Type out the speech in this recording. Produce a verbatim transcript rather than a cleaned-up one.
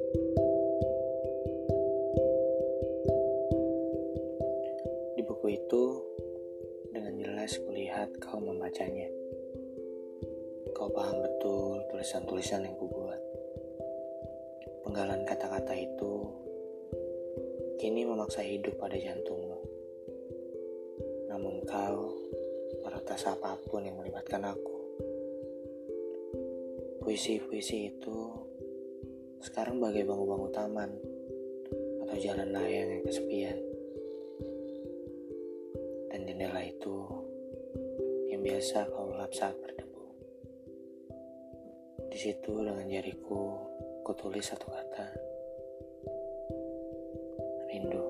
Di buku itu, dengan jelas kulihat kau membacanya. Kau paham betul tulisan-tulisan yang kubuat. Penggalan kata-kata itu kini memaksa hidup pada jantungmu. Namun kau meretas apapun yang melibatkan aku. Puisi-puisi itu sekarang bagai bangku-bangku taman atau jalan layang yang kesepian. Dan jendela itu yang biasa kau lap saat berdebu. Di situ dengan jariku kutulis satu kata, rindu.